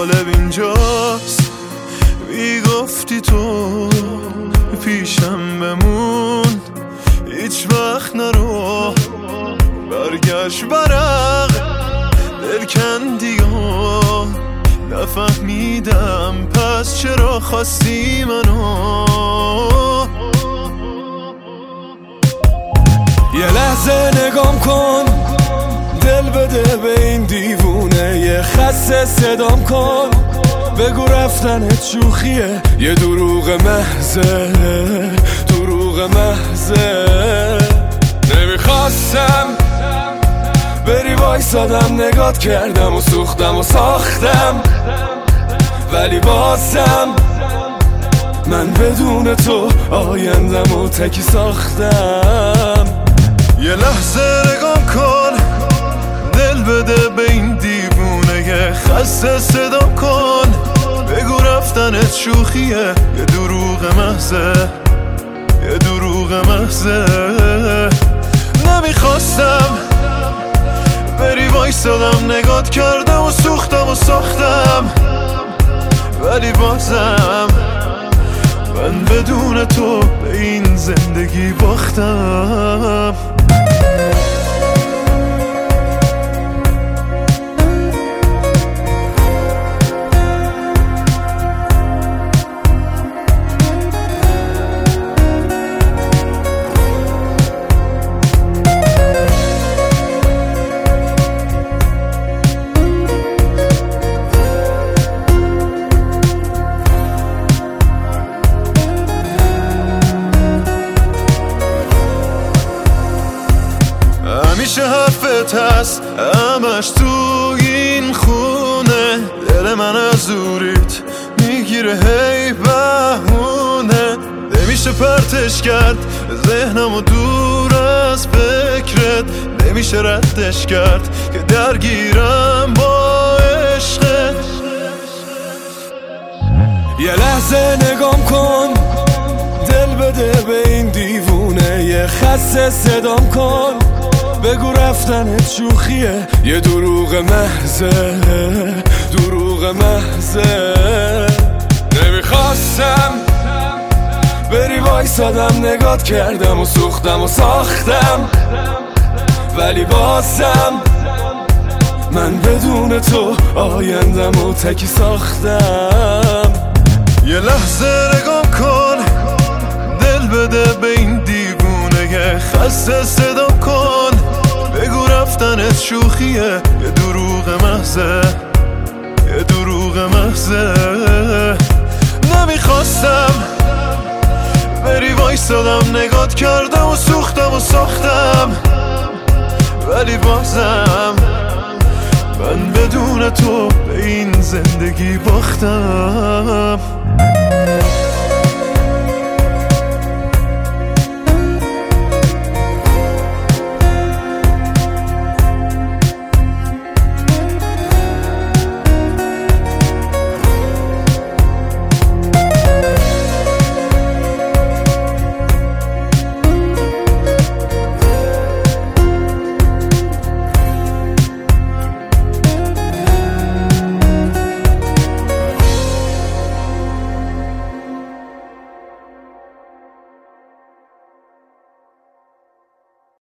جالب اینجاست میگفتی تو پیشم بمون، هیچ وقت نرو برگشت برق دل کندی ها، نفهمیدم پس چرا خواستی منو. یه لحظه نگام کن، دل بده به این دیوونه، یه خسته صدام کن، بگو رفتنت شوخیه، یه دروغ محضه، دروغ محضه. نمیخواستم بری وایسادم، نگات کردم و سوختم و ساختم، ولی بازم من بدون تو آیندم و تکی ساختم. یه لحظه نگام کن، دل بده به این دیوونه، یه خسته صدا کن، بگو رفتنت شوخیه، یه دروغ محضه، یه دروغ محضه. نمیخواستم بری وایسادم، نگات کردم و سوختم و ساختم، ولی بازم من بدون تو به این زندگی باختم. همیشه حرفت هست همش تو این خونه، دل من از دوریت میگیره هی بهونه، نمیشه پرتش کرد ذهنمو دور از فکرت، نمیشه ردش کرد که درگیرم با عشقت. یه لحظه نگام کن، دل بده به این دیوونه، یه خسته صدام کن، بگو رفتنت شوخیه، یه دروغ محضه، دروغ محضه. نمیخواستم بری وایسادم، نگات کردم و سوختم و ساختم، ولی بازم من بدون تو آیندم و تکی ساختم. یه لحظه نگام کن، دل بده به این دیوونه، یه خسته صدا کن، بگو رفتنت شوخیه، یه دروغ محضه، یه دروغ محضه. نمیخواستم بری وایسادم، نگات کردم و سوختم و ساختم، ولی بازم من بدون تو به این زندگی باختم.